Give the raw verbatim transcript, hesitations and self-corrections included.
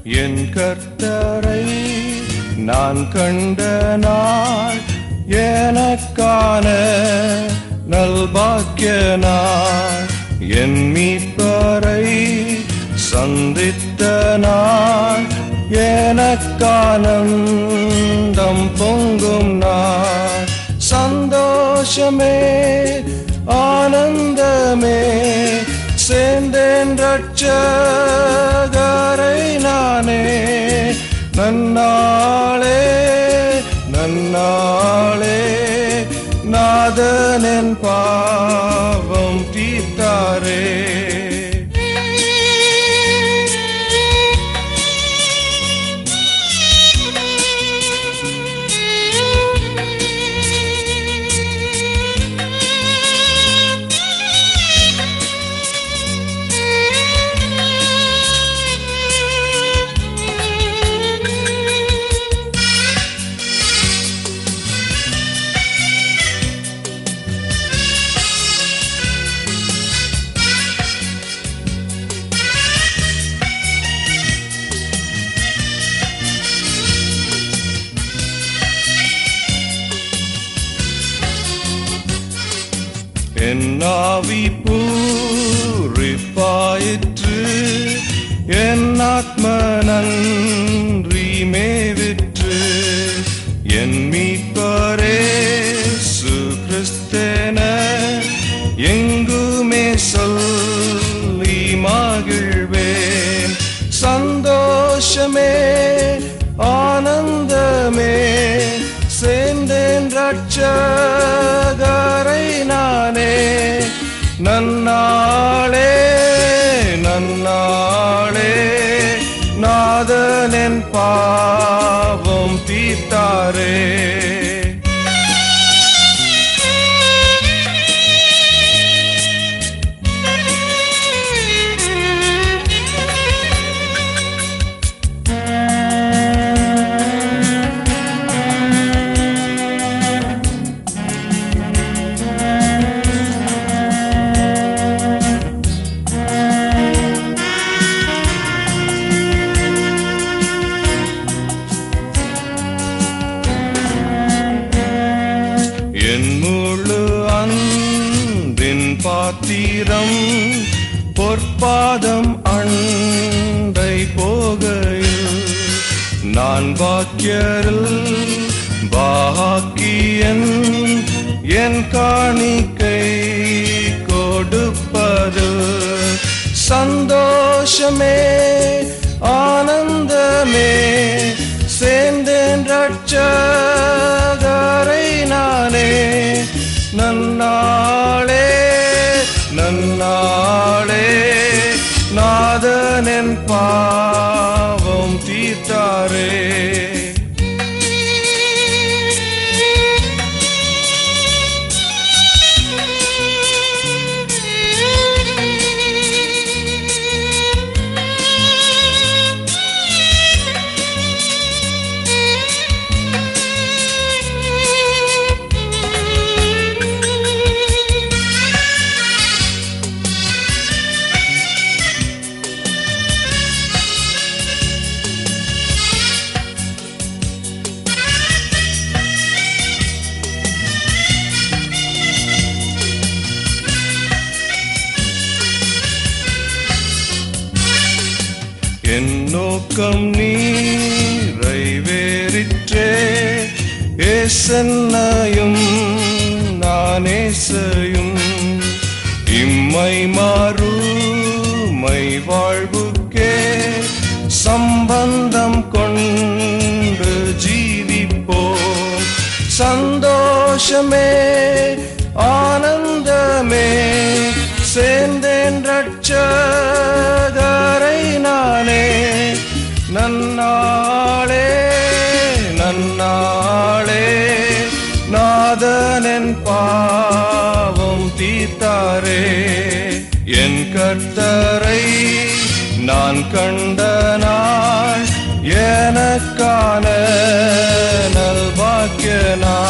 என் கர்த்தரை நான் கண்ட நாள் எனக்கான நல்பாக்கிய நாள். என் மீட்பரை சந்தித்த நாள் எனக்கானந்தம் பொங்கும் நாள். சந்தோஷமே ஆனந்தமே சேர்ந்தேன் ரட்சகரை நானே. நன்னாளே நன்னாளே நாதனின் பாவம் தீர்த்தாரே. என் ஆவி பூரிப்பாயிற்று, என் ஆத்ம நன்றி மேவிற்று. என் மீட்பரே இயேசு கிறிஸ்தென எங்குமே சொல்லி மகிழ்வேன். சந்தோஷமே ஆனந்தமே சேர்ந்தேன் ரட்சகரை நானே. நன்னாளே நன்னாளே நாதனின் பாவம் தீர்த்தாரே. என் முழு அன்பின் பாத்திரம் பொற்பாதம் அண்டை போகையில் நான் பாக்கியரில் பாக்கியன். என் காணிக்கை கொடுப்பது சந்தோஷமே ஆனந்தமே சேர்ந்தேன் ரட்சகரை நானே. நன்னாளே நன்னாளே நாதனின் பாவம் தீர்த்தாரே. என் நோக்கம் நிறைவேறிற்றே, ஏசன்னையும் நானேசையும் இம்மை மாறுமை வாழ்வுக்கே சம்பந்தம் கொண்டு ஜீவிப்போம். சந்தோஷமே ஆனந்தமே சேர்ந்தேன் ரட்சகரை நானே. நன்னாளே நன்னாளே நாதனின் பாவம் தீர்த்தாரே. என் கர்த்தரை நான் கண்ட நாள் எனக்கான நல்பாக்கிய நாள்.